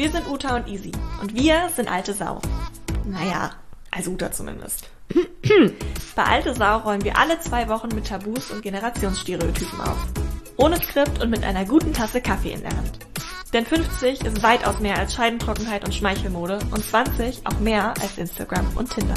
Wir sind Uta und Easy und wir sind alte Sau. Naja, also Uta zumindest. Bei Alte Sau räumen wir alle 2 Wochen mit Tabus und Generationsstereotypen auf. Ohne Skript und mit einer guten Tasse Kaffee in der Hand. Denn 50 ist weitaus mehr als Scheidentrockenheit und Schmeichelmode und 20 auch mehr als Instagram und Tinder.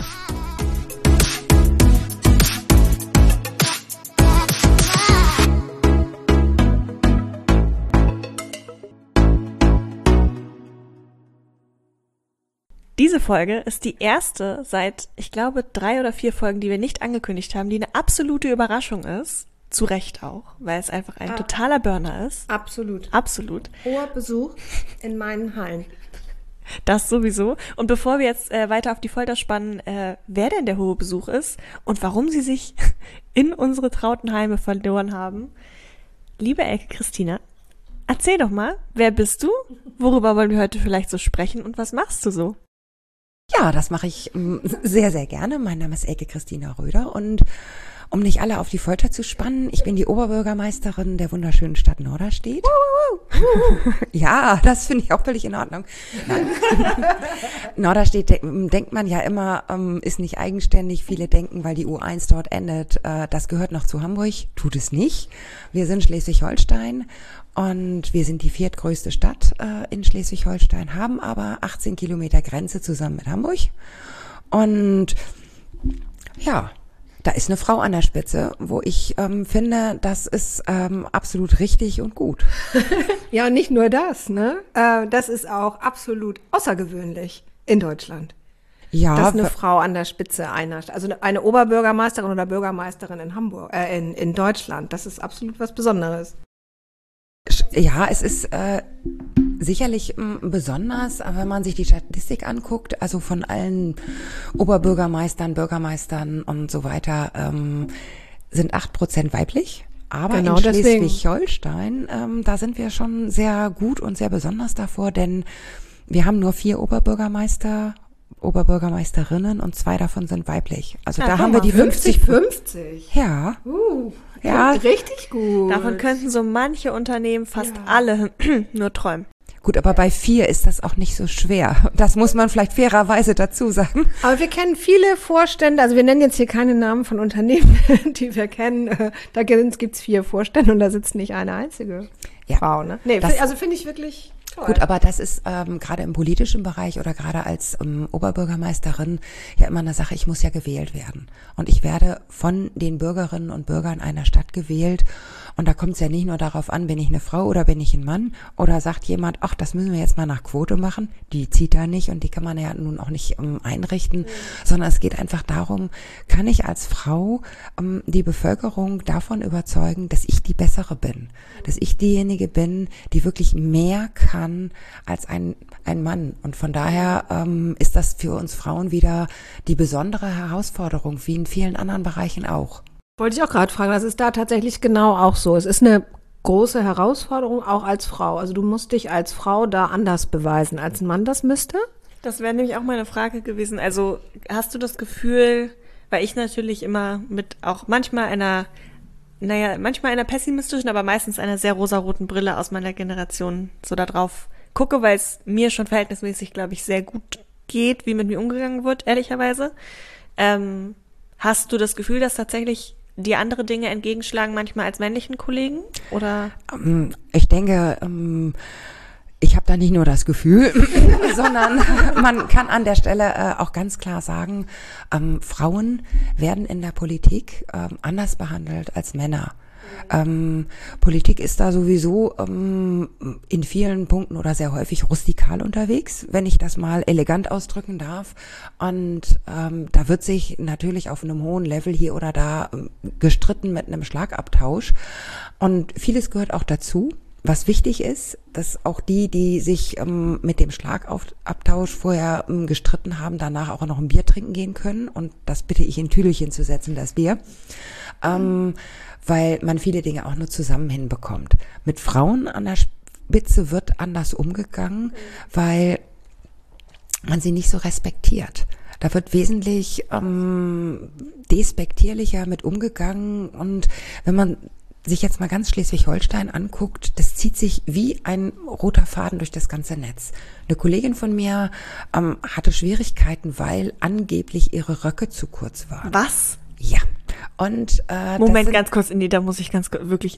Diese Folge ist die erste seit, ich glaube, 3 oder 4 Folgen, die wir nicht angekündigt haben, die eine absolute Überraschung ist. Zu Recht auch, weil es einfach ein totaler Burner ist. Absolut. Absolut. Hoher Besuch in meinen Hallen. Das sowieso. Und bevor wir jetzt weiter auf die Folter spannen, wer denn der hohe Besuch ist und warum sie sich in unsere trauten Heime verloren haben, liebe Elke Christina, erzähl doch mal, wer bist du, worüber wollen wir heute vielleicht so sprechen und was machst du so? Ja, das mache ich sehr, sehr gerne. Mein Name ist Elke Christina Röder und um nicht alle auf die Folter zu spannen, ich bin die Oberbürgermeisterin der wunderschönen Stadt Norderstedt. Ja, das finde ich auch völlig in Ordnung. Norderstedt denkt man ja immer, ist nicht eigenständig. Viele denken, weil die U1 dort endet, das gehört noch zu Hamburg. Tut es nicht. Wir sind Schleswig-Holstein und wir sind die 4. größte Stadt in Schleswig-Holstein, haben aber 18 Kilometer Grenze zusammen mit Hamburg. Und ja, da ist eine Frau an der Spitze, wo ich finde, das ist absolut richtig und gut. Ja, und nicht nur das, ne? Das ist auch absolut außergewöhnlich in Deutschland. Ja, dass eine Frau an der Spitze einer, also eine Oberbürgermeisterin oder Bürgermeisterin in Hamburg, in Deutschland, das ist absolut was Besonderes. Ja, es ist sicherlich besonders, wenn man sich die Statistik anguckt, also von allen Oberbürgermeistern, Bürgermeistern und so weiter, sind 8% weiblich. Aber genau in Schleswig-Holstein, da sind wir schon sehr gut und sehr besonders davor, denn wir haben nur 4 Oberbürgermeisterinnen und 2 davon sind weiblich. Also da haben wir die 50-50. Ja. Ja, richtig gut. Davon könnten so manche Unternehmen fast alle nur träumen. Gut, aber bei 4 ist das auch nicht so schwer. Das muss man vielleicht fairerweise dazu sagen. Aber wir kennen viele Vorstände, also wir nennen jetzt hier keine Namen von Unternehmen, die wir kennen. Da gibt's 4 Vorstände und da sitzt nicht eine einzige Frau. Ne? Nee, also finde ich wirklich toll. Gut, aber das ist gerade im politischen Bereich oder gerade als Oberbürgermeisterin ja immer eine Sache, ich muss ja gewählt werden. Und ich werde von den Bürgerinnen und Bürgern einer Stadt gewählt. Und da kommt es ja nicht nur darauf an, bin ich eine Frau oder bin ich ein Mann oder sagt jemand, ach, das müssen wir jetzt mal nach Quote machen. Die zieht da nicht und die kann man ja nun auch nicht einrichten, sondern es geht einfach darum, kann ich als Frau die Bevölkerung davon überzeugen, dass ich die Bessere bin, dass ich diejenige bin, die wirklich mehr kann als ein Mann. Und von daher ist das für uns Frauen wieder die besondere Herausforderung, wie in vielen anderen Bereichen auch. Wollte ich auch gerade fragen, das ist da tatsächlich genau auch so. Es ist eine große Herausforderung, auch als Frau. Also du musst dich als Frau da anders beweisen, als ein Mann das müsste? Das wäre nämlich auch meine Frage gewesen. Also hast du das Gefühl, weil ich natürlich immer mit auch manchmal einer pessimistischen, aber meistens einer sehr rosaroten Brille aus meiner Generation so da drauf gucke, weil es mir schon verhältnismäßig, glaube ich, sehr gut geht, wie mit mir umgegangen wird, ehrlicherweise. Hast du das Gefühl, dass tatsächlich die andere Dinge entgegenschlagen manchmal als männlichen Kollegen? Oder? Ich denke, ich habe da nicht nur das Gefühl, sondern man kann an der Stelle auch ganz klar sagen, Frauen werden in der Politik anders behandelt als Männer. Politik ist da sowieso in vielen Punkten oder sehr häufig rustikal unterwegs, wenn ich das mal elegant ausdrücken darf. Und da wird sich natürlich auf einem hohen Level hier oder da gestritten mit einem Schlagabtausch. Und vieles gehört auch dazu. Was wichtig ist, dass auch die sich mit dem Schlagabtausch vorher gestritten haben, danach auch noch ein Bier trinken gehen können. Und das bitte ich in Tüdelchen zu setzen, das Bier. Weil man viele Dinge auch nur zusammen hinbekommt. Mit Frauen an der Spitze wird anders umgegangen, weil man sie nicht so respektiert. Da wird wesentlich despektierlicher mit umgegangen und wenn man sich jetzt mal ganz Schleswig-Holstein anguckt, das zieht sich wie ein roter Faden durch das ganze Netz. Eine Kollegin von mir hatte Schwierigkeiten, weil angeblich ihre Röcke zu kurz waren. Was? Ja. Und Moment, ganz kurz, da muss ich wirklich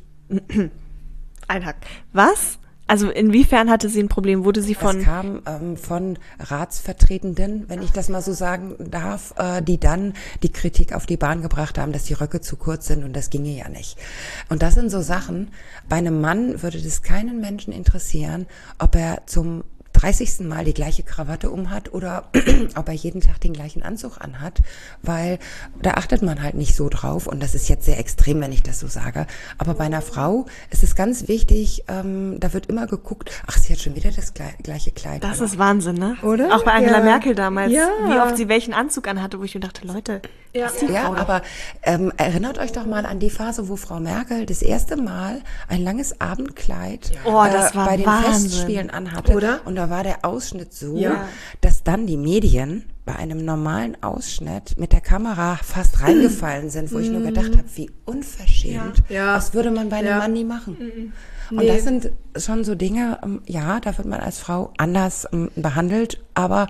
einhaken. Was? Also inwiefern hatte sie ein Problem? Wurde sie von... Das kam von Ratsvertretenden, wenn ich das mal so sagen darf, die dann die Kritik auf die Bahn gebracht haben, dass die Röcke zu kurz sind und das ginge ja nicht. Und das sind so Sachen, bei einem Mann würde das keinen Menschen interessieren, ob er zum 30. Mal die gleiche Krawatte umhat oder ob er jeden Tag den gleichen Anzug anhat, weil da achtet man halt nicht so drauf und das ist jetzt sehr extrem, wenn ich das so sage. Aber bei einer Frau ist es ganz wichtig, da wird immer geguckt, ach, sie hat schon wieder das gleiche Kleid. Das ist Wahnsinn, ne? Oder? Auch bei Angela Merkel damals, wie oft sie welchen Anzug anhatte, wo ich mir dachte, Leute, ja, aber erinnert euch doch mal an die Phase, wo Frau Merkel das erste Mal ein langes Abendkleid das war bei den Wahnsinn. Festspielen anhatte. Oder? Und da war der Ausschnitt so, dass dann die Medien bei einem normalen Ausschnitt mit der Kamera fast reingefallen sind, wo ich nur gedacht habe, wie unverschämt. Ja. Das würde man bei einem Mann nie machen. Und das sind schon so Dinge, da wird man als Frau anders behandelt, aber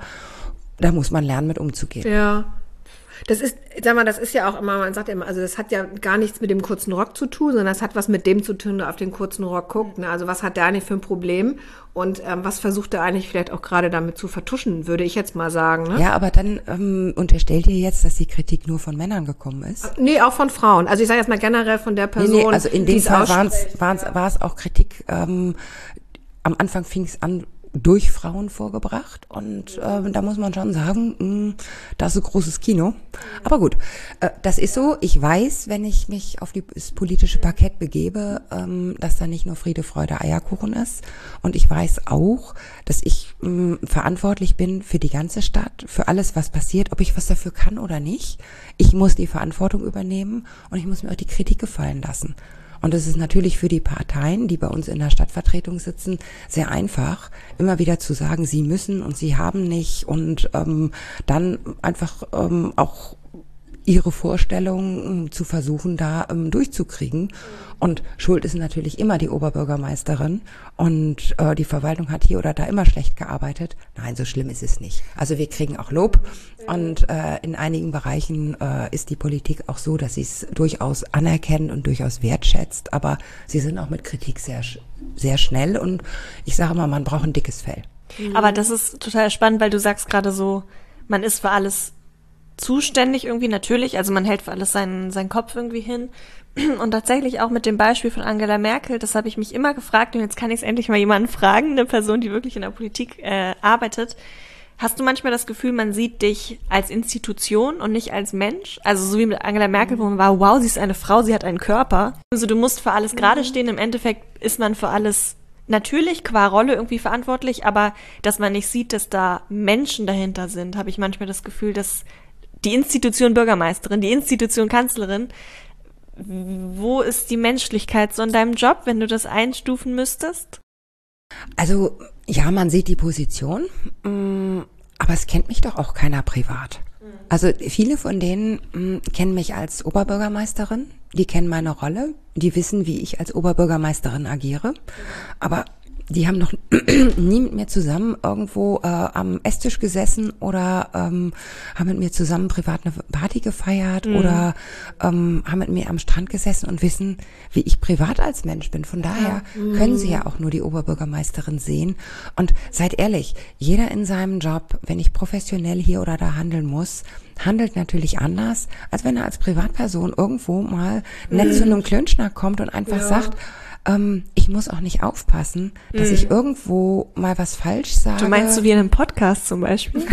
da muss man lernen, mit umzugehen. Ja. Das ist ja auch immer, man sagt ja immer, also das hat ja gar nichts mit dem kurzen Rock zu tun, sondern das hat was mit dem zu tun, der auf den kurzen Rock guckt. Ne? Also was hat der eigentlich für ein Problem und was versucht er eigentlich vielleicht auch gerade damit zu vertuschen, würde ich jetzt mal sagen. Ne? Ja, aber dann unterstellt ihr jetzt, dass die Kritik nur von Männern gekommen ist? Nee, auch von Frauen. Also ich sage jetzt mal generell von der Person. Nee, also in dem Fall war es auch Kritik, am Anfang fing es an, durch Frauen vorgebracht und da muss man schon sagen, das ist ein großes Kino. Aber gut, das ist so. Ich weiß, wenn ich mich auf das politische Parkett begebe, dass da nicht nur Friede, Freude, Eierkuchen ist. Und ich weiß auch, dass ich verantwortlich bin für die ganze Stadt, für alles, was passiert, ob ich was dafür kann oder nicht. Ich muss die Verantwortung übernehmen und ich muss mir auch die Kritik gefallen lassen. Und es ist natürlich für die Parteien, die bei uns in der Stadtvertretung sitzen, sehr einfach, immer wieder zu sagen, sie müssen und sie haben nicht und dann einfach auch ihre Vorstellungen zu versuchen, da durchzukriegen. Und schuld ist natürlich immer die Oberbürgermeisterin und die Verwaltung hat hier oder da immer schlecht gearbeitet. Nein, so schlimm ist es nicht. Also wir kriegen auch Lob und in einigen Bereichen ist die Politik auch so, dass sie es durchaus anerkennt und durchaus wertschätzt, aber sie sind auch mit Kritik sehr, sehr schnell und ich sage mal, man braucht ein dickes Fell. Aber das ist total spannend, weil du sagst gerade so, man ist für alles zuständig irgendwie, natürlich, also man hält für alles seinen Kopf irgendwie hin und tatsächlich auch mit dem Beispiel von Angela Merkel, das habe ich mich immer gefragt und jetzt kann ich es endlich mal jemanden fragen, eine Person, die wirklich in der Politik arbeitet. Hast du manchmal das Gefühl, man sieht dich als Institution und nicht als Mensch? Also so wie mit Angela Merkel, wo man war, wow, sie ist eine Frau, sie hat einen Körper. Also du musst für alles gerade stehen, im Endeffekt ist man für alles natürlich qua Rolle irgendwie verantwortlich, aber dass man nicht sieht, dass da Menschen dahinter sind, habe ich manchmal das Gefühl, dass die Institution Bürgermeisterin, die Institution Kanzlerin, wo ist die Menschlichkeit so in deinem Job, wenn du das einstufen müsstest? Also, ja, man sieht die Position, aber es kennt mich doch auch keiner privat. Also viele von denen kennen mich als Oberbürgermeisterin, die kennen meine Rolle, die wissen, wie ich als Oberbürgermeisterin agiere, aber die haben noch nie mit mir zusammen irgendwo am Esstisch gesessen oder haben mit mir zusammen privat eine Party gefeiert oder haben mit mir am Strand gesessen und wissen, wie ich privat als Mensch bin. Von daher können sie ja auch nur die Oberbürgermeisterin sehen. Und seid ehrlich, jeder in seinem Job, wenn ich professionell hier oder da handeln muss, handelt natürlich anders, als wenn er als Privatperson irgendwo mal nett zu einem Klönschnack kommt und einfach sagt, ich muss auch nicht aufpassen, dass ich irgendwo mal was falsch sage. Du meinst so wie in einem Podcast zum Beispiel?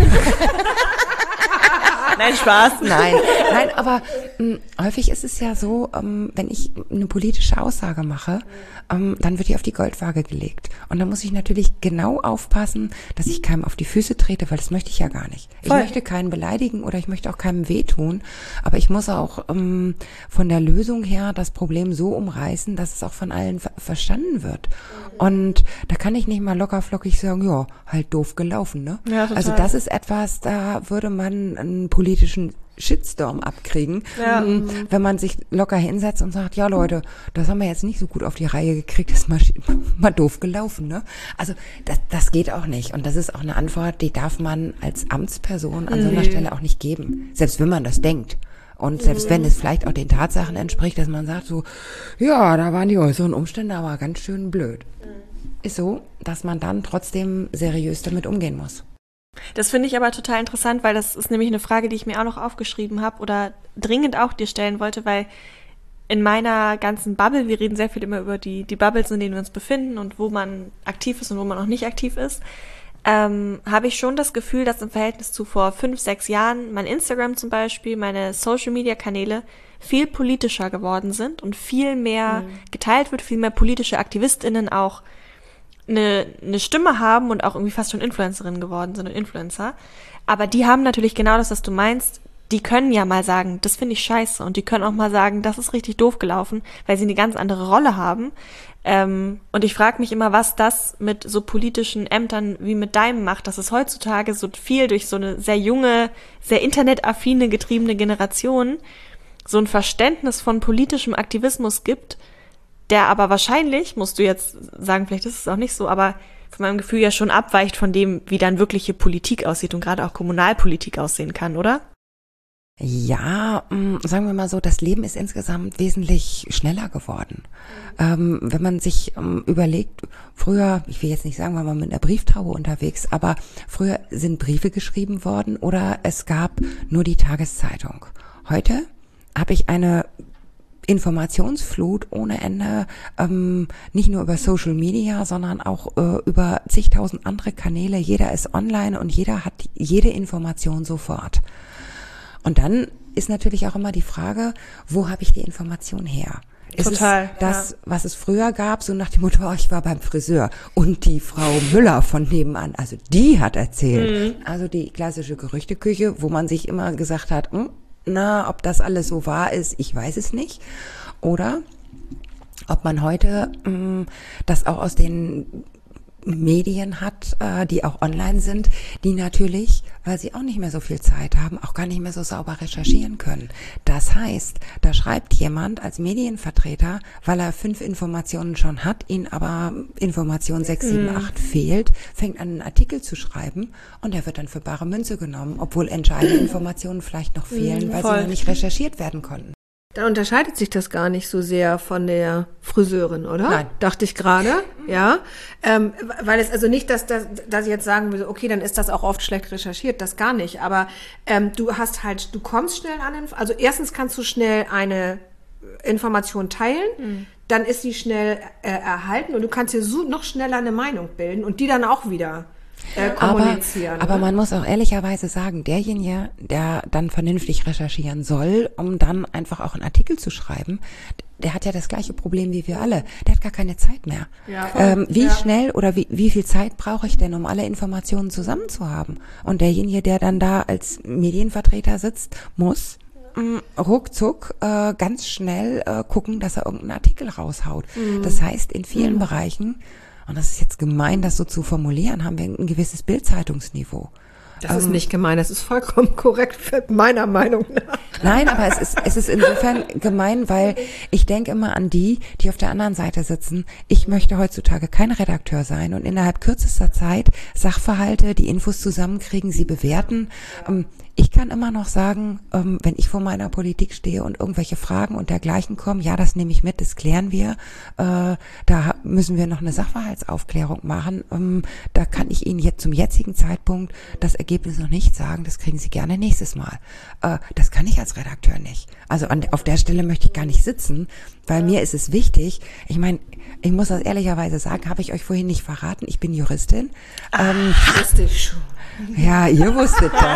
Nein, Spaß. Nein, aber häufig ist es ja so, wenn ich eine politische Aussage mache, dann wird die auf die Goldwaage gelegt. Und da muss ich natürlich genau aufpassen, dass ich keinem auf die Füße trete, weil das möchte ich ja gar nicht. Ich möchte keinen beleidigen oder ich möchte auch keinem wehtun, aber ich muss auch von der Lösung her das Problem so umreißen, dass es auch von allen verstanden wird. Und da kann ich nicht mal lockerflockig sagen, ja, halt doof gelaufen, ne? Ja, total. Also das ist etwas, da würde man einen politischen Shitstorm abkriegen, wenn man sich locker hinsetzt und sagt, ja Leute, das haben wir jetzt nicht so gut auf die Reihe gekriegt, das ist mal doof gelaufen, ne? Also das geht auch nicht und das ist auch eine Antwort, die darf man als Amtsperson an so einer Stelle auch nicht geben, selbst wenn man das denkt. Und selbst wenn es vielleicht auch den Tatsachen entspricht, dass man sagt so, ja, da waren die äußeren Umstände aber ganz schön blöd. Ist so, dass man dann trotzdem seriös damit umgehen muss. Das finde ich aber total interessant, weil das ist nämlich eine Frage, die ich mir auch noch aufgeschrieben habe oder dringend auch dir stellen wollte, weil in meiner ganzen Bubble, wir reden sehr viel immer über die Bubbles, in denen wir uns befinden und wo man aktiv ist und wo man auch nicht aktiv ist, habe ich schon das Gefühl, dass im Verhältnis zu vor 5, 6 Jahren mein Instagram zum Beispiel, meine Social-Media-Kanäle viel politischer geworden sind und viel mehr geteilt wird, viel mehr politische AktivistInnen auch eine Stimme haben und auch irgendwie fast schon Influencerinnen geworden sind und Influencer. Aber die haben natürlich genau das, was du meinst. Die können ja mal sagen, das finde ich scheiße. Und die können auch mal sagen, das ist richtig doof gelaufen, weil sie eine ganz andere Rolle haben. Und ich frage mich immer, was das mit so politischen Ämtern wie mit deinem macht, dass es heutzutage so viel durch so eine sehr junge, sehr internetaffine, getriebene Generation so ein Verständnis von politischem Aktivismus gibt, der aber wahrscheinlich, musst du jetzt sagen, vielleicht ist es auch nicht so, aber von meinem Gefühl ja schon abweicht von dem, wie dann wirkliche Politik aussieht und gerade auch Kommunalpolitik aussehen kann, oder? Ja, sagen wir mal so, das Leben ist insgesamt wesentlich schneller geworden. Wenn man sich überlegt, früher, ich will jetzt nicht sagen, war man mit einer Brieftaube unterwegs, aber früher sind Briefe geschrieben worden oder es gab nur die Tageszeitung. Heute habe ich eine Informationsflut ohne Ende, nicht nur über Social Media, sondern auch über zigtausend andere Kanäle. Jeder ist online und jeder hat jede Information sofort. Und dann ist natürlich auch immer die Frage, wo habe ich die Information her? Total. Ist es das, was es früher gab, so nach dem Motto, oh, ich war beim Friseur und die Frau Müller von nebenan, also die hat erzählt. Also die klassische Gerüchteküche, wo man sich immer gesagt hat, ob das alles so wahr ist, ich weiß es nicht. Oder ob man heute das auch aus den Medien hat, die auch online sind, die natürlich, weil sie auch nicht mehr so viel Zeit haben, auch gar nicht mehr so sauber recherchieren können. Das heißt, da schreibt jemand als Medienvertreter, weil er 5 Informationen schon hat, ihnen aber Information 6, 7, 8 fehlt, fängt an, einen Artikel zu schreiben und der wird dann für bare Münze genommen, obwohl entscheidende Informationen vielleicht noch fehlen, weil sie noch nicht recherchiert werden konnten. Da unterscheidet sich das gar nicht so sehr von der Friseurin, oder? Nein. Dachte ich gerade, ja. Weil es also nicht, dass ich jetzt sagen würde, okay, dann ist das auch oft schlecht recherchiert, das gar nicht. Aber du kommst schnell an, also erstens kannst du schnell eine Information teilen, dann ist sie schnell erhalten und du kannst dir so noch schneller eine Meinung bilden und die dann auch wieder kommunizieren. Aber man muss auch ehrlicherweise sagen, derjenige, der dann vernünftig recherchieren soll, um dann einfach auch einen Artikel zu schreiben, der hat ja das gleiche Problem wie wir alle. Der hat gar keine Zeit mehr. Ja, wie schnell oder wie viel Zeit brauche ich denn, um alle Informationen zusammen zu haben? Und derjenige, der dann da als Medienvertreter sitzt, muss ruckzuck ganz schnell gucken, dass er irgendeinen Artikel raushaut. Das heißt, in vielen Bereichen, und das ist jetzt gemein, das so zu formulieren, haben wir ein gewisses Bildzeitungsniveau. Das ist nicht gemein, das ist vollkommen korrekt, meiner Meinung nach. Nein, aber es ist insofern gemein, weil ich denke immer an die auf der anderen Seite sitzen. Ich möchte heutzutage kein Redakteur sein und innerhalb kürzester Zeit Sachverhalte, die Infos zusammenkriegen, sie bewerten. Ich kann immer noch sagen, wenn ich vor meiner Politik stehe und irgendwelche Fragen und dergleichen kommen, ja, das nehme ich mit, das klären wir. Da müssen wir noch eine Sachverhaltsaufklärung machen. Da kann ich Ihnen jetzt zum jetzigen Zeitpunkt das Ergebnis noch nicht sagen. Das kriegen Sie gerne nächstes Mal. Das kann ich als Redakteur nicht. Also auf der Stelle möchte ich gar nicht sitzen, weil mir ist es wichtig. Ich meine, ich muss das ehrlicherweise sagen, habe ich euch vorhin nicht verraten. Ich bin Juristin. Wusste ich schon. Ja, ihr wusstet das.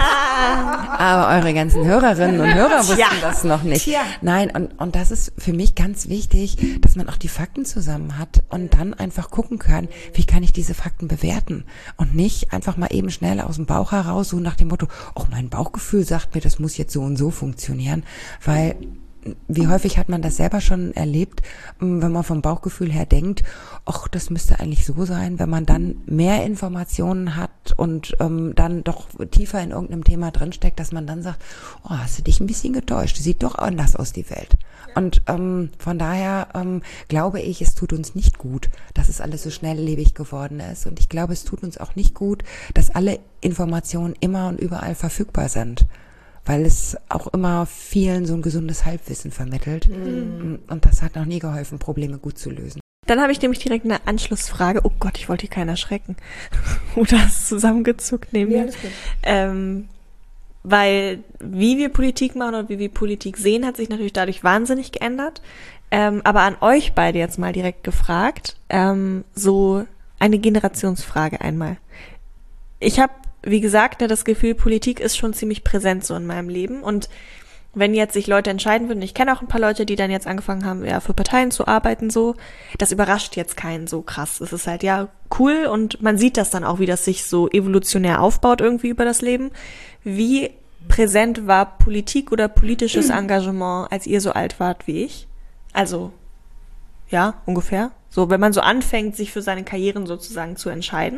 Aber eure ganzen Hörerinnen und Hörer wussten das noch nicht. Tja. Nein, und das ist für mich ganz wichtig, dass man auch die Fakten zusammen hat und dann einfach gucken kann, wie kann ich diese Fakten bewerten und nicht einfach mal eben schnell aus dem Bauch heraus, so nach dem Motto, oh, mein Bauchgefühl sagt mir, das muss jetzt so und so funktionieren, weil wie häufig hat man das selber schon erlebt, wenn man vom Bauchgefühl her denkt, ach, das müsste eigentlich so sein, wenn man dann mehr Informationen hat und dann doch tiefer in irgendeinem Thema drinsteckt, dass man dann sagt, oh, hast du dich ein bisschen getäuscht, sieht doch anders aus, die Welt. Und von daher glaube ich, es tut uns nicht gut, dass es alles so schnelllebig geworden ist. Und ich glaube, es tut uns auch nicht gut, dass alle Informationen immer und überall verfügbar sind. Weil es auch immer vielen so ein gesundes Halbwissen vermittelt. Und das hat noch nie geholfen, Probleme gut zu lösen. Dann habe ich nämlich direkt eine Anschlussfrage. Oh Gott, ich wollte hier keinen erschrecken. Oder hast zusammengezuckt neben mir. alles gut. Weil wie wir Politik machen und wie wir Politik sehen, hat sich natürlich dadurch wahnsinnig geändert. Aber an euch beide jetzt mal direkt gefragt, so eine Generationsfrage einmal. Ich habe, wie gesagt, das Gefühl, Politik ist schon ziemlich präsent so in meinem Leben. Und wenn jetzt sich Leute entscheiden würden, ich kenne auch ein paar Leute, die dann jetzt angefangen haben, ja, für Parteien zu arbeiten, so, das überrascht jetzt keinen so krass. Es ist halt, ja, cool und man sieht das dann auch, wie das sich so evolutionär aufbaut irgendwie über das Leben. Wie präsent war Politik oder politisches Engagement, als ihr so alt wart wie ich? Also, ja, ungefähr. So, wenn man so anfängt, sich für seine Karrieren sozusagen zu entscheiden.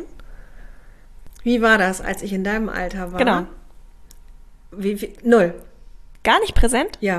Wie war das, als ich in deinem Alter war? Genau. Null. Gar nicht präsent? Ja.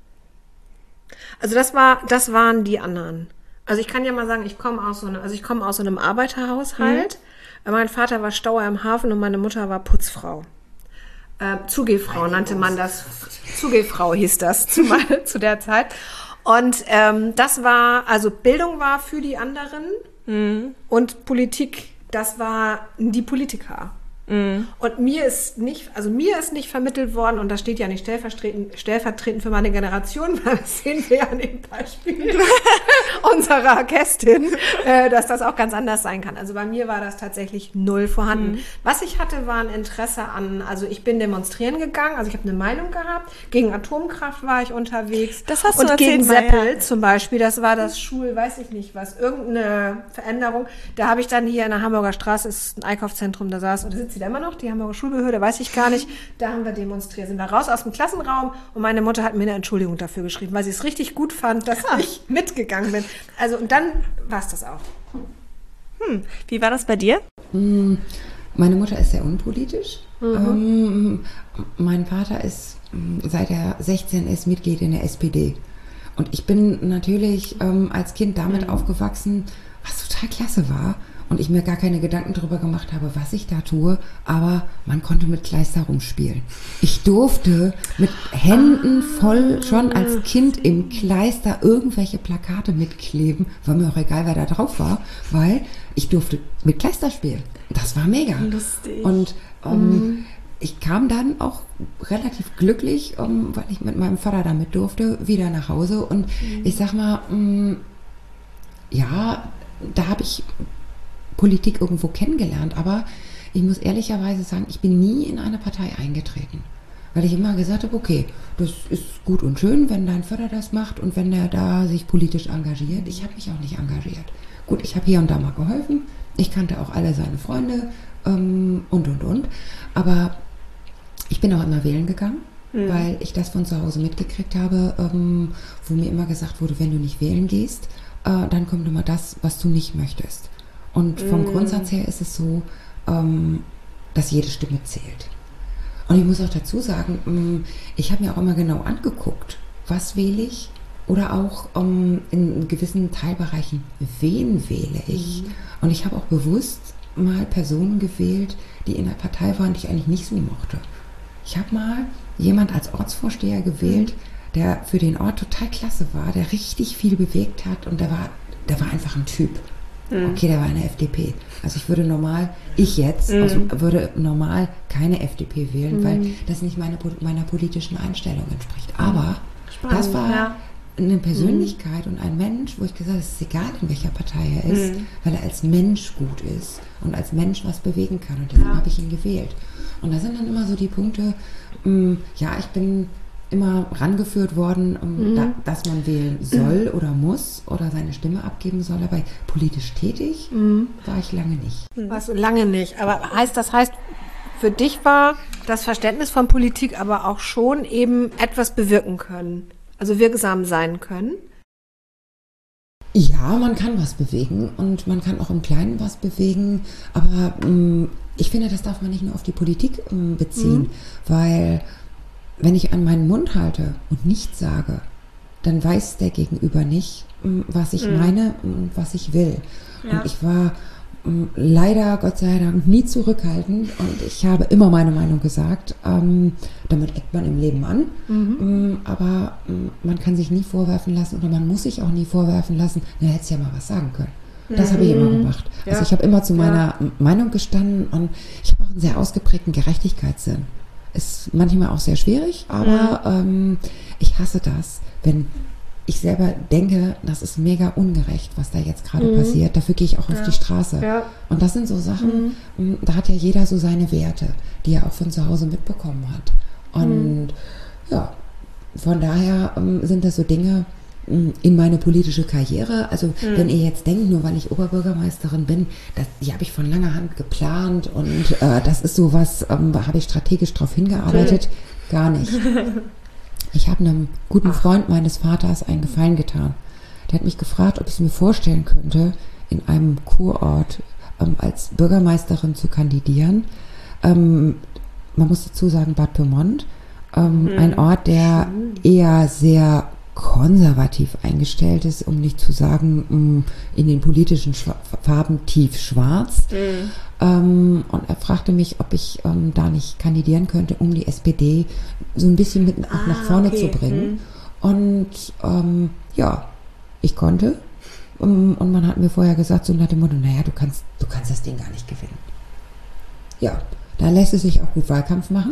Also das waren die anderen. Also ich kann ja mal sagen, ich komme aus so einem Arbeiterhaushalt. Mein Vater war Stauer im Hafen und meine Mutter war Putzfrau. Zugehfrau nannte man das. Zugehfrau hieß das zu der Zeit. Und das war, also Bildung war für die anderen und Politik, das war die Politiker. Und mir ist nicht vermittelt worden, und das steht ja nicht stellvertretend für meine Generation, weil das sehen wir ja an dem Beispiel unserer Gästin, dass das auch ganz anders sein kann. Also bei mir war das tatsächlich null vorhanden. Was ich hatte, war ein Interesse also ich bin demonstrieren gegangen, also ich habe eine Meinung gehabt, gegen Atomkraft war ich unterwegs. Das hast du und erzählt gegen mal, Seppel ja. zum Beispiel, das war das weiß ich nicht was, irgendeine Veränderung. Da habe ich dann hier in der Hamburger Straße, ist ein Einkaufszentrum, da sitzt sie da immer noch, die Hamburger Schulbehörde, weiß ich gar nicht. Da haben wir demonstriert, sind da raus aus dem Klassenraum und meine Mutter hat mir eine Entschuldigung dafür geschrieben, weil sie es richtig gut fand, dass ich mitgegangen bin. Also und dann war es das auch. Wie war das bei dir? Meine Mutter ist sehr unpolitisch. Mein Vater ist, seit er 16 ist, Mitglied in der SPD. Und ich bin natürlich als Kind damit aufgewachsen, was total klasse war. Und ich mir gar keine Gedanken darüber gemacht habe, was ich da tue, aber man konnte mit Kleister rumspielen. Ich durfte mit Händen voll schon als Kind im Kleister irgendwelche Plakate mitkleben, war mir auch egal, wer da drauf war, weil ich durfte mit Kleister spielen. Das war mega. Lustig. Und ich kam dann auch relativ glücklich, weil ich mit meinem Vater damit durfte, wieder nach Hause. Und ich sag mal, ja, da habe ich Politik irgendwo kennengelernt, aber ich muss ehrlicherweise sagen, ich bin nie in eine Partei eingetreten, weil ich immer gesagt habe, okay, das ist gut und schön, wenn dein Vater das macht und wenn er da sich politisch engagiert. Ich habe mich auch nicht engagiert. Gut, ich habe hier und da mal geholfen, ich kannte auch alle seine Freunde und. Aber ich bin auch immer wählen gegangen, weil ich das von zu Hause mitgekriegt habe, wo mir immer gesagt wurde, wenn du nicht wählen gehst, dann kommt immer das, was du nicht möchtest. Und vom Grundsatz her ist es so, dass jede Stimme zählt. Und ich muss auch dazu sagen, ich habe mir auch immer genau angeguckt, was wähle ich oder auch in gewissen Teilbereichen, wen wähle ich. Und ich habe auch bewusst mal Personen gewählt, die in der Partei waren, die ich eigentlich nicht so mochte. Ich habe mal jemand als Ortsvorsteher gewählt, der für den Ort total klasse war, der richtig viel bewegt hat und der war einfach ein Typ. Okay, der war eine FDP. Also ich würde normal keine FDP wählen, weil das nicht meiner politischen Einstellung entspricht. Aber Spannend, das war eine Persönlichkeit und ein Mensch, wo ich gesagt habe, es ist egal, in welcher Partei er ist, weil er als Mensch gut ist und als Mensch was bewegen kann. Und deshalb habe ich ihn gewählt. Und da sind dann immer so die Punkte, ich bin immer rangeführt worden, dass man wählen soll oder muss oder seine Stimme abgeben soll, aber politisch tätig war ich lange nicht. Warst du lange nicht, aber das heißt, für dich war das Verständnis von Politik aber auch schon eben etwas bewirken können, also wirksam sein können? Ja, man kann was bewegen und man kann auch im Kleinen was bewegen, aber ich finde, das darf man nicht nur auf die Politik beziehen, weil wenn ich an meinen Mund halte und nichts sage, dann weiß der Gegenüber nicht, was ich meine und was ich will. Ja. Und ich war leider, Gott sei Dank, nie zurückhaltend und ich habe immer meine Meinung gesagt. Damit eckt man im Leben an, aber man kann sich nie vorwerfen lassen oder man muss sich auch nie vorwerfen lassen, na, hättest ja mal was sagen können. Das habe ich immer gemacht. Ja. Also ich habe immer zu meiner Meinung gestanden und ich habe auch einen sehr ausgeprägten Gerechtigkeitssinn. Ist manchmal auch sehr schwierig, aber ich hasse das, wenn ich selber denke, das ist mega ungerecht, was da jetzt gerade passiert. Dafür gehe ich auch auf die Straße. Ja. Und das sind so Sachen, da hat ja jeder so seine Werte, die er auch von zu Hause mitbekommen hat. Und ja, von daher sind das so Dinge in meine politische Karriere. Also wenn ihr jetzt denkt, nur weil ich Oberbürgermeisterin bin, die habe ich von langer Hand geplant und das ist sowas, da habe ich strategisch drauf hingearbeitet. Gar nicht. Ich habe einem guten Freund meines Vaters einen Gefallen getan. Der hat mich gefragt, ob ich es mir vorstellen könnte, in einem Kurort als Bürgermeisterin zu kandidieren. Man muss dazu sagen, Bad Pyrmont, ein Ort, der eher sehr konservativ eingestellt ist, um nicht zu sagen, in den politischen Farben tief schwarz. Und er fragte mich, ob ich da nicht kandidieren könnte, um die SPD so ein bisschen mit nach vorne zu bringen. Und ja, ich konnte. Und man hat mir vorher gesagt, so nach dem Motto, naja, du kannst das Ding gar nicht gewinnen. Ja, da lässt es sich auch gut Wahlkampf machen.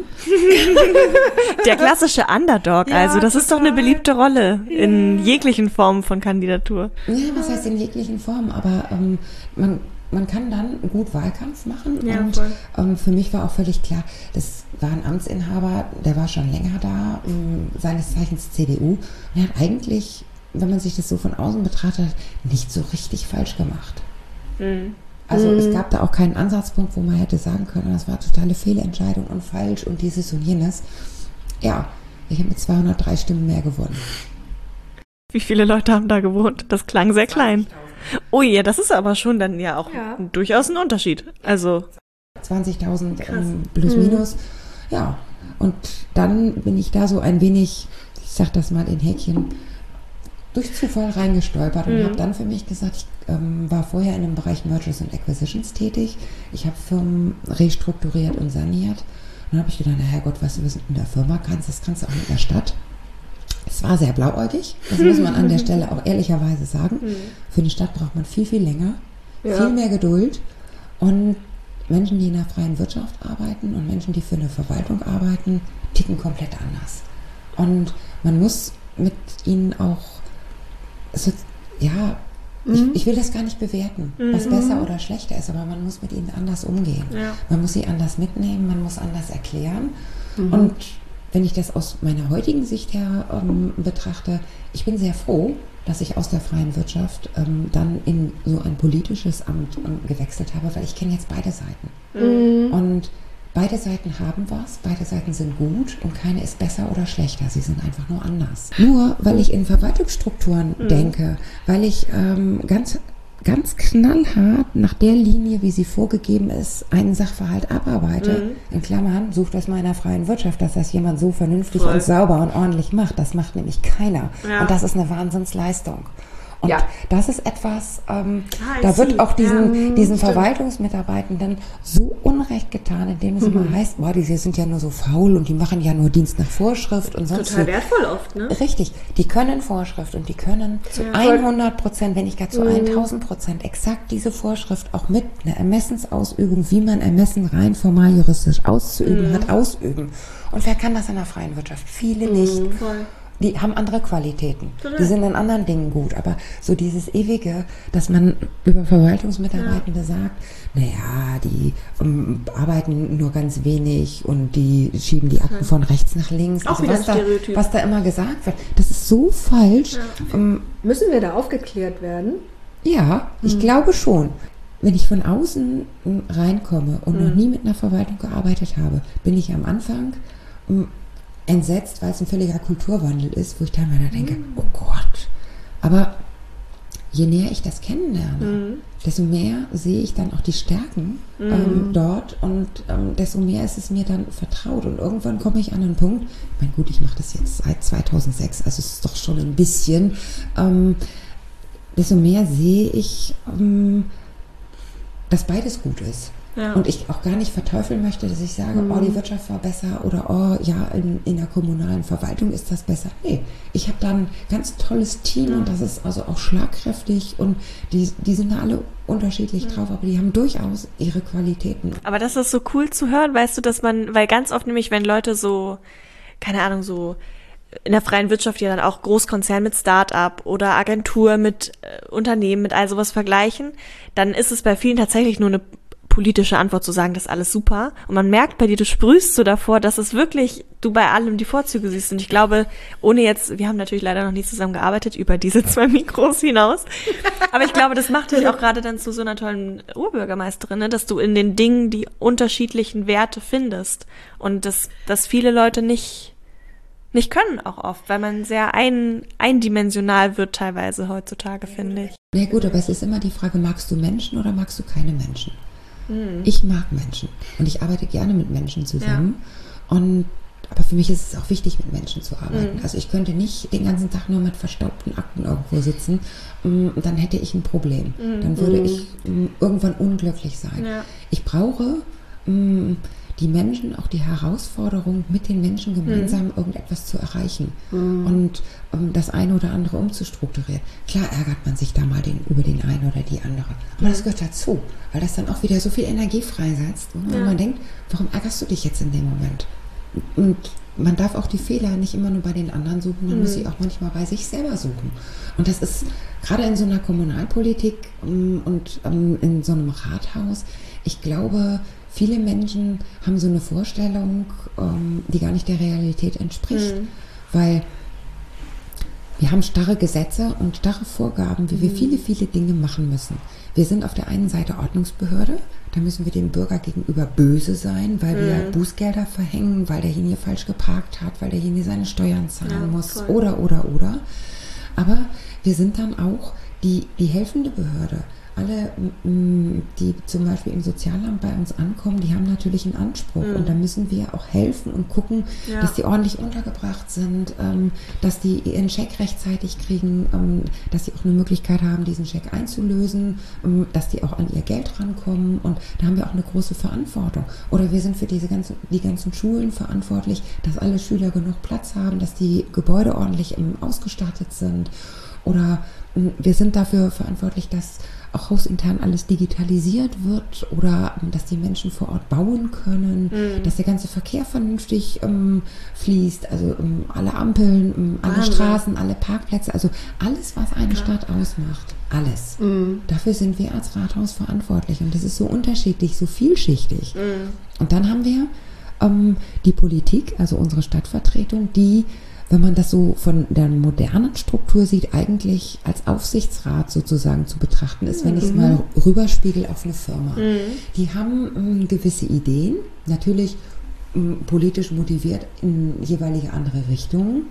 Der klassische Underdog, also das ist doch eine beliebte Rolle in jeglichen Formen von Kandidatur. Ja, was heißt in jeglichen Formen, aber man kann dann gut Wahlkampf machen und für mich war auch völlig klar, das war ein Amtsinhaber, der war schon länger da, seines Zeichens CDU und er hat eigentlich, wenn man sich das so von außen betrachtet, nicht so richtig falsch gemacht. Also es gab da auch keinen Ansatzpunkt, wo man hätte sagen können, das war totale Fehlentscheidung und falsch und dieses und jenes. Ja, ich habe mit 203 Stimmen mehr gewonnen. Wie viele Leute haben da gewohnt? Das klang sehr klein. Oh ja, das ist aber schon dann ja auch durchaus ein Unterschied. Also 20.000 plus minus. Ja, und dann bin ich da so ein wenig, ich sag das mal in Häkchen, durch Zufall reingestolpert und habe dann für mich gesagt, ich war vorher in dem Bereich Mergers and Acquisitions tätig. Ich habe Firmen restrukturiert und saniert. Und dann habe ich gedacht, na Herrgott, was du in der Firma kannst, das kannst du auch in der Stadt. Es war sehr blauäugig, das muss man an der Stelle auch ehrlicherweise sagen. Für eine Stadt braucht man viel, viel länger, viel mehr Geduld. Und Menschen, die in der freien Wirtschaft arbeiten und Menschen, die für eine Verwaltung arbeiten, ticken komplett anders. Und man muss mit ihnen auch, ich will das gar nicht bewerten, was besser oder schlechter ist, aber man muss mit ihnen anders umgehen. Ja. Man muss sie anders mitnehmen, man muss anders erklären. Und wenn ich das aus meiner heutigen Sicht her betrachte, ich bin sehr froh, dass ich aus der freien Wirtschaft dann in so ein politisches Amt gewechselt habe, weil ich kenne jetzt beide Seiten. Und beide Seiten haben was, beide Seiten sind gut und keine ist besser oder schlechter, sie sind einfach nur anders. Nur weil ich in Verwaltungsstrukturen denke, weil ich ganz knallhart nach der Linie, wie sie vorgegeben ist, einen Sachverhalt abarbeite. In Klammern, sucht das mal in der freien Wirtschaft, dass das jemand so vernünftig und sauber und ordentlich macht. Das macht nämlich keiner. Ja. Und das ist eine Wahnsinnsleistung. Und das ist etwas, da wird auch diesen Verwaltungsmitarbeitenden so Unrecht getan, indem es immer heißt, boah, die sind ja nur so faul und die machen ja nur Dienst nach Vorschrift und sonst total wertvoll oft, ne? Richtig, die können Vorschrift und die können zu 100%, wenn nicht gar zu 1000% exakt diese Vorschrift auch mit einer Ermessensausübung, wie man Ermessen rein formal juristisch auszuüben hat, ausüben. Und wer kann das in der freien Wirtschaft? Viele nicht. Voll. Die haben andere Qualitäten. Die sind in anderen Dingen gut. Aber so dieses Ewige, dass man über Verwaltungsmitarbeitende sagt, naja, die arbeiten nur ganz wenig und die schieben die Akten von rechts nach links. Auch wieder was da immer gesagt wird, das ist so falsch. Ja. Müssen wir da aufgeklärt werden? Ja, ich glaube schon. Wenn ich von außen reinkomme und noch nie mit einer Verwaltung gearbeitet habe, bin ich am Anfang entsetzt, weil es ein völliger Kulturwandel ist, wo ich dann mal denke, oh Gott. Aber je näher ich das kennenlerne, desto mehr sehe ich dann auch die Stärken dort und desto mehr ist es mir dann vertraut. Und irgendwann komme ich an einen Punkt, ich meine, gut, ich mache das jetzt seit 2006, also es ist doch schon ein bisschen, desto mehr sehe ich, dass beides gut ist. Ja. Und ich auch gar nicht verteufeln möchte, dass ich sage, oh, die Wirtschaft war besser oder oh, ja, in der kommunalen Verwaltung ist das besser. Nee, ich habe da ein ganz tolles Team und das ist also auch schlagkräftig und die sind da alle unterschiedlich drauf, aber die haben durchaus ihre Qualitäten. Aber das ist so cool zu hören, weißt du, dass man, weil ganz oft nämlich, wenn Leute so, keine Ahnung, so in der freien Wirtschaft ja dann auch Großkonzern mit Start-up oder Agentur mit Unternehmen, mit all sowas vergleichen, dann ist es bei vielen tatsächlich nur eine politische Antwort zu sagen, das ist alles super. Und man merkt bei dir, du sprühst so davor, dass es wirklich, du bei allem die Vorzüge siehst. Und ich glaube, ohne jetzt, wir haben natürlich leider noch nie zusammen gearbeitet, über diese 2 Mikros hinaus. Aber ich glaube, das macht dich auch gerade dann zu so einer tollen Urbürgermeisterin, ne? Dass du in den Dingen die unterschiedlichen Werte findest. Und dass viele Leute nicht können auch oft, weil man sehr eindimensional wird teilweise heutzutage, finde ich. Ja gut, aber es ist immer die Frage, magst du Menschen oder magst du keine Menschen? Ich mag Menschen und ich arbeite gerne mit Menschen zusammen. Ja. Aber für mich ist es auch wichtig, mit Menschen zu arbeiten. Also ich könnte nicht den ganzen Tag nur mit verstaubten Akten irgendwo sitzen, dann hätte ich ein Problem. Dann würde ich irgendwann unglücklich sein. Ja. Ich brauche die Menschen, auch die Herausforderung, mit den Menschen gemeinsam irgendetwas zu erreichen und das eine oder andere umzustrukturieren. Klar ärgert man sich da mal über den einen oder die andere, aber das gehört dazu, weil das dann auch wieder so viel Energie freisetzt, wo man denkt, warum ärgerst du dich jetzt in dem Moment? Und man darf auch die Fehler nicht immer nur bei den anderen suchen, man muss sie auch manchmal bei sich selber suchen. Und das ist gerade in so einer Kommunalpolitik und in so einem Rathaus, ich glaube, viele Menschen haben so eine Vorstellung, die gar nicht der Realität entspricht, weil wir haben starre Gesetze und starre Vorgaben, wie wir viele, viele Dinge machen müssen. Wir sind auf der einen Seite Ordnungsbehörde, da müssen wir dem Bürger gegenüber böse sein, weil wir Bußgelder verhängen, weil derjenige falsch geparkt hat, weil derjenige seine Steuern zahlen muss, toll. oder. Aber wir sind dann auch die helfende Behörde. Alle, die zum Beispiel im Sozialamt bei uns ankommen, die haben natürlich einen Anspruch und da müssen wir auch helfen und gucken, dass die ordentlich untergebracht sind, dass die ihren Scheck rechtzeitig kriegen, dass sie auch eine Möglichkeit haben, diesen Scheck einzulösen, dass die auch an ihr Geld rankommen und da haben wir auch eine große Verantwortung. Oder wir sind für die ganzen Schulen verantwortlich, dass alle Schüler genug Platz haben, dass die Gebäude ordentlich ausgestattet sind. Oder wir sind dafür verantwortlich, dass auch hausintern alles digitalisiert wird oder dass die Menschen vor Ort bauen können, dass der ganze Verkehr vernünftig fließt, also alle Ampeln, alle Straßen, alle Parkplätze, also alles, was eine Stadt ausmacht, alles. Dafür sind wir als Rathaus verantwortlich und das ist so unterschiedlich, so vielschichtig. Und dann haben wir die Politik, also unsere Stadtvertretung, die, wenn man das so von der modernen Struktur sieht, eigentlich als Aufsichtsrat sozusagen zu betrachten ist, wenn ich es mal rüberspiegel auf eine Firma. Die haben gewisse Ideen, natürlich politisch motiviert in jeweilige andere Richtungen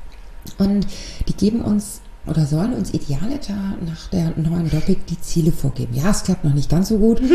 und die geben uns oder sollen uns idealiter nach der neuen Doppik die Ziele vorgeben. Ja, es klappt noch nicht ganz so gut,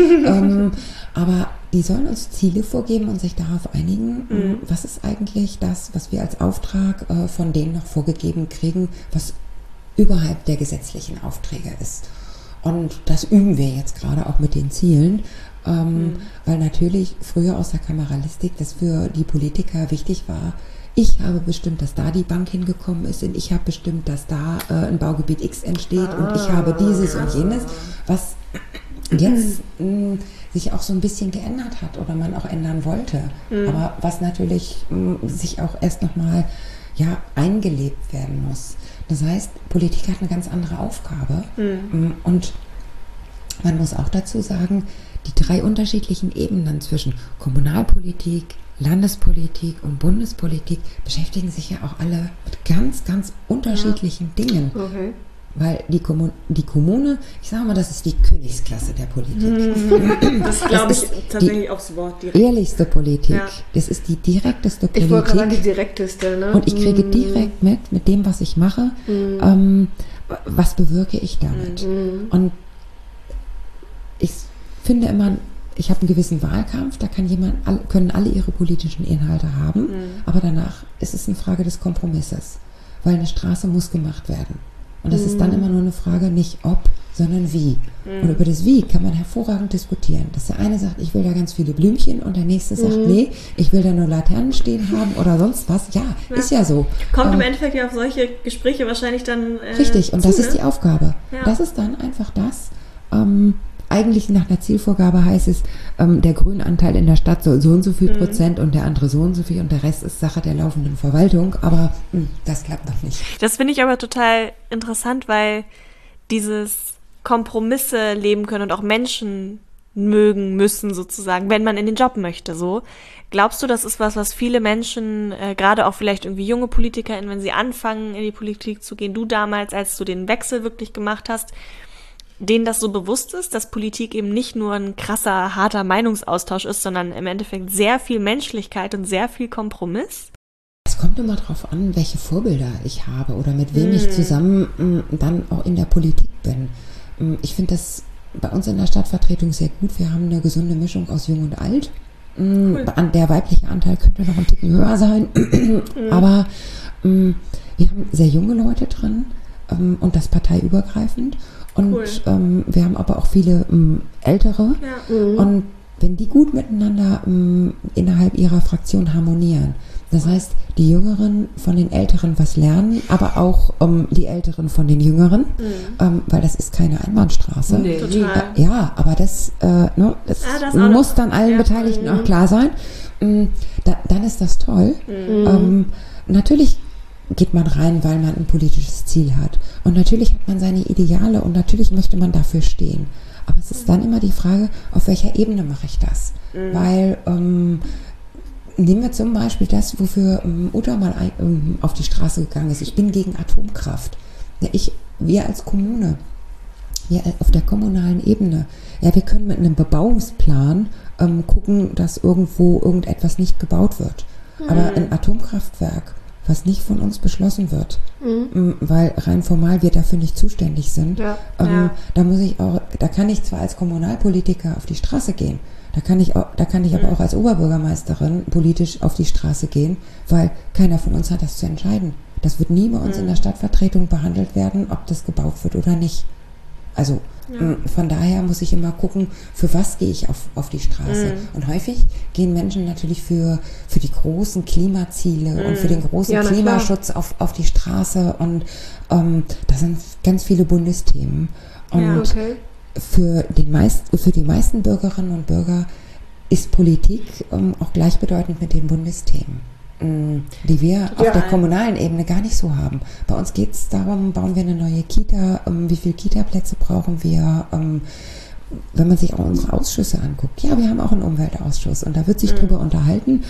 aber die sollen uns Ziele vorgeben und sich darauf einigen, was ist eigentlich das, was wir als Auftrag von denen noch vorgegeben kriegen, was überhalb der gesetzlichen Aufträge ist. Und das üben wir jetzt gerade auch mit den Zielen, weil natürlich früher aus der Kameralistik das für die Politiker wichtig war. Ich habe bestimmt, dass da die Bank hingekommen ist und ich habe bestimmt, dass da ein Baugebiet X entsteht und ich habe dieses und jenes, was jetzt sich auch so ein bisschen geändert hat oder man auch ändern wollte, aber was natürlich sich auch erst nochmal eingelebt werden muss. Das heißt, Politik hat eine ganz andere Aufgabe und man muss auch dazu sagen, die 3 unterschiedlichen Ebenen zwischen Kommunalpolitik, Landespolitik und Bundespolitik beschäftigen sich ja auch alle mit ganz, ganz unterschiedlichen Dingen. Okay. Weil die Kommune, ich sage mal, das ist die Königsklasse der Politik. Das glaube ich tatsächlich aufs Wort direkt. Ehrlichste Politik. Ja. Das ist die direkteste Politik. Ich wollte gerade sagen, die direkteste, ne? Und ich kriege direkt mit dem, was ich mache, was bewirke ich damit. Und ich finde immer, ich habe einen gewissen Wahlkampf, da können alle ihre politischen Inhalte haben, aber danach ist es eine Frage des Kompromisses, weil eine Straße muss gemacht werden. Und das ist dann immer nur eine Frage, nicht ob, sondern wie. Und über das Wie kann man hervorragend diskutieren. Dass der eine sagt, ich will da ganz viele Blümchen und der nächste sagt, nee, ich will da nur Laternen stehen haben oder sonst was. Ja, ist ja so. Kommt im Endeffekt ja auf solche Gespräche wahrscheinlich dann richtig, und das ist die Aufgabe. Ja. Das ist dann einfach das. Eigentlich nach einer Zielvorgabe heißt es, der Grünanteil in der Stadt soll so und so viel Prozent und der andere so und so viel und der Rest ist Sache der laufenden Verwaltung, aber das klappt noch nicht. Das finde ich aber total interessant, weil dieses Kompromisse leben können und auch Menschen mögen müssen sozusagen, wenn man in den Job möchte, so. Glaubst du, das ist was viele Menschen, gerade auch vielleicht irgendwie junge PolitikerInnen, wenn sie anfangen, in die Politik zu gehen, du damals, als du den Wechsel wirklich gemacht hast, denen das so bewusst ist, dass Politik eben nicht nur ein krasser, harter Meinungsaustausch ist, sondern im Endeffekt sehr viel Menschlichkeit und sehr viel Kompromiss? Es kommt immer darauf an, welche Vorbilder ich habe oder mit wem ich zusammen dann auch in der Politik bin. Ich finde das bei uns in der Stadtvertretung sehr gut. Wir haben eine gesunde Mischung aus Jung und Alt. Cool. Der weibliche Anteil könnte noch ein Ticken höher sein, aber wir haben sehr junge Leute drin und das parteiübergreifend. Und wir haben aber auch viele Ältere. Ja. Und wenn die gut miteinander innerhalb ihrer Fraktion harmonieren, das heißt, die Jüngeren von den Älteren was lernen, aber auch die Älteren von den Jüngeren, weil das ist keine Einbahnstraße. Nee. Total. Ja, aber das muss dann allen Beteiligten auch klar sein. Dann ist das toll. Natürlich geht man rein, weil man ein politisches Ziel hat. Und natürlich hat man seine Ideale und natürlich möchte man dafür stehen. Aber es ist dann immer die Frage, auf welcher Ebene mache ich das? Weil, nehmen wir zum Beispiel das, wofür Uta mal auf die Straße gegangen ist. Ich bin gegen Atomkraft. Ja, wir als Kommune, wir auf der kommunalen Ebene, ja, wir können mit einem Bebauungsplan gucken, dass irgendwo irgendetwas nicht gebaut wird. Aber ein Atomkraftwerk, was nicht von uns beschlossen wird, weil rein formal wir dafür nicht zuständig sind. Ja. Da kann ich zwar als Kommunalpolitiker auf die Straße gehen, da kann ich aber auch als Oberbürgermeisterin politisch auf die Straße gehen, weil keiner von uns hat das zu entscheiden. Das wird nie bei uns in der Stadtvertretung behandelt werden, ob das gebaut wird oder nicht. Also von daher muss ich immer gucken, für was gehe ich auf die Straße. Und häufig gehen Menschen natürlich für die großen Klimaziele und für den großen Klimaschutz auf die Straße. Und da sind ganz viele Bundesthemen. Und für die meisten Bürgerinnen und Bürger ist Politik auch gleichbedeutend mit den Bundesthemen, die wir auf der kommunalen Ebene gar nicht so haben. Bei uns geht es darum, bauen wir eine neue Kita, wie viele Kita-Plätze brauchen wir, wenn man sich auch unsere Ausschüsse anguckt. Ja, wir haben auch einen Umweltausschuss und da wird sich drüber unterhalten,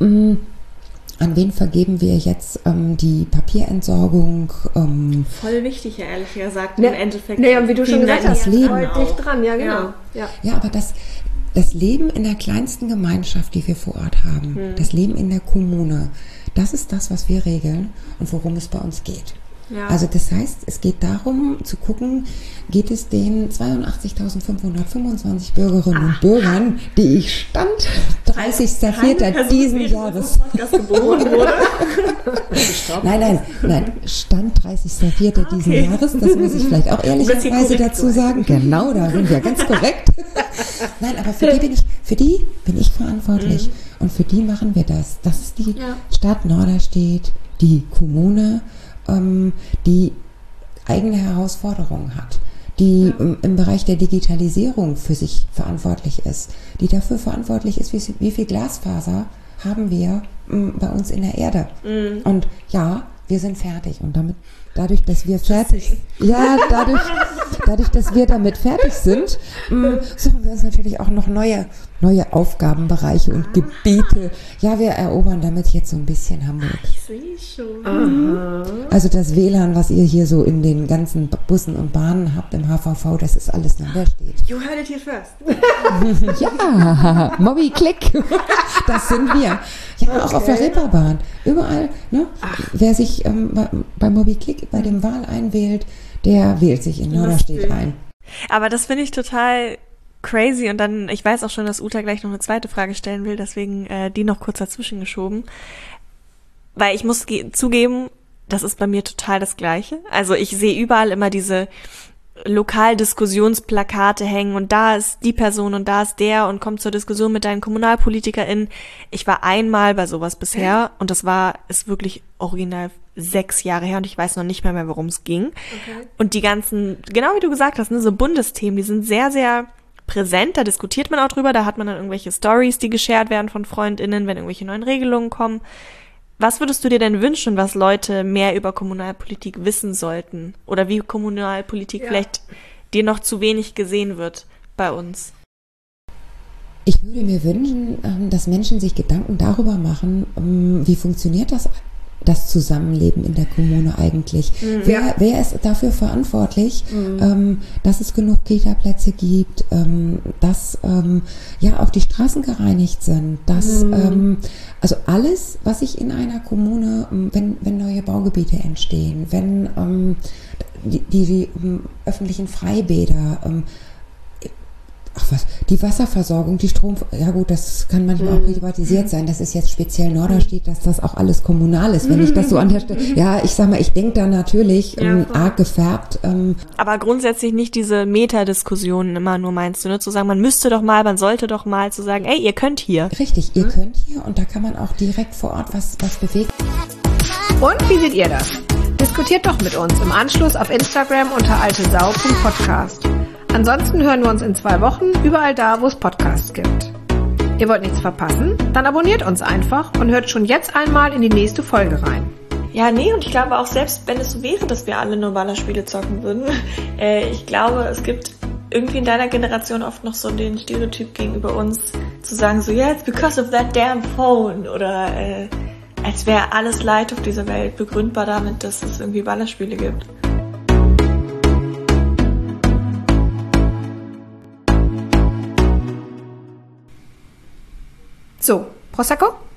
an wen vergeben wir jetzt die Papierentsorgung. Voll wichtig, ja, ehrlich gesagt, im Endeffekt. Naja, wie du schon gesagt hast, das Leben dicht dran, ja, genau. Ja, aber das Leben in der kleinsten Gemeinschaft, die wir vor Ort haben, das Leben in der Kommune, das ist das, was wir regeln und worum es bei uns geht. Ja. Also das heißt, es geht darum zu gucken, geht es den 82.525 Bürgerinnen und Bürgern, die ich Stand 30.04. diesen Jahres geboren wurde? Nein, Stand 30.04. diesen Jahres, das muss ich vielleicht auch ehrlicherweise dazu sagen. Genau, da sind wir ganz korrekt. Nein, aber für die bin ich verantwortlich und für die machen wir das. Das ist die Stadt Norderstedt, die Kommune, die eigene Herausforderungen hat, die im Bereich der Digitalisierung für sich verantwortlich ist, die dafür verantwortlich ist, wie viel Glasfaser haben wir bei uns in der Erde. Und ja, wir sind fertig und dadurch, dass wir fertig, dadurch, dass wir damit fertig sind, suchen wir uns natürlich auch noch neue Aufgabenbereiche und Gebiete. Ja, wir erobern damit jetzt so ein bisschen Hamburg. Ich sehe schon. Also das WLAN, was ihr hier so in den ganzen Bussen und Bahnen habt im HVV, das ist alles noch da steht. You heard it here first. Ja, Moby Click, das sind wir. Ja, auch auf der Reeperbahn, überall. Ne? Wer sich bei Moby Click bei dem Wahl einwählt, der wählt sich in Norderstedt ein. Aber das finde ich total crazy und dann, ich weiß auch schon, dass Uta gleich noch eine zweite Frage stellen will, deswegen die noch kurz dazwischen geschoben. Weil ich muss zugeben, das ist bei mir total das Gleiche. Also ich sehe überall immer diese Lokaldiskussionsplakate hängen und da ist die Person und da ist der und kommt zur Diskussion mit deinen KommunalpolitikerInnen. Ich war einmal bei sowas bisher und das ist wirklich original 6 Jahre her und ich weiß noch nicht mehr worum es ging. Okay. Und die ganzen, genau wie du gesagt hast, ne, so Bundesthemen, die sind sehr, sehr präsent, da diskutiert man auch drüber, da hat man dann irgendwelche Stories, die geshared werden von FreundInnen, wenn irgendwelche neuen Regelungen kommen. Was würdest du dir denn wünschen, was Leute mehr über Kommunalpolitik wissen sollten? Oder wie Kommunalpolitik vielleicht dir noch zu wenig gesehen wird bei uns? Ich würde mir wünschen, dass Menschen sich Gedanken darüber machen, wie funktioniert das Zusammenleben in der Kommune eigentlich? Wer ist dafür verantwortlich, dass es genug Kita-Plätze gibt, dass auch die Straßen gereinigt sind, dass also alles, was sich in einer Kommune, wenn neue Baugebiete entstehen, wenn die öffentlichen Freibäder, die Wasserversorgung, die Strom, ja gut, das kann manchmal auch privatisiert sein, das ist jetzt speziell Norderstedt, dass das auch alles kommunal ist, wenn ich das so an der Stelle, ja, ich sag mal, ich denke da natürlich arg gefärbt. Aber grundsätzlich nicht diese Metadiskussionen immer nur, meinst du, ne? Zu sagen, man sollte doch mal, zu sagen, ey, ihr könnt hier. Richtig, ihr könnt hier und da kann man auch direkt vor Ort was bewegen. Und wie seht ihr das? Diskutiert doch mit uns im Anschluss auf Instagram unter altesau.podcast. Ansonsten hören wir uns in 2 Wochen überall da, wo es Podcasts gibt. Ihr wollt nichts verpassen? Dann abonniert uns einfach und hört schon jetzt einmal in die nächste Folge rein. Ja, nee, und ich glaube auch, selbst wenn es so wäre, dass wir alle nur Ballerspiele zocken würden, ich glaube, es gibt irgendwie in deiner Generation oft noch so den Stereotyp gegenüber uns, zu sagen so, yeah, it's because of that damn phone, oder als wäre alles Leid auf dieser Welt begründbar damit, dass es irgendwie Ballerspiele gibt. So, Prosecco?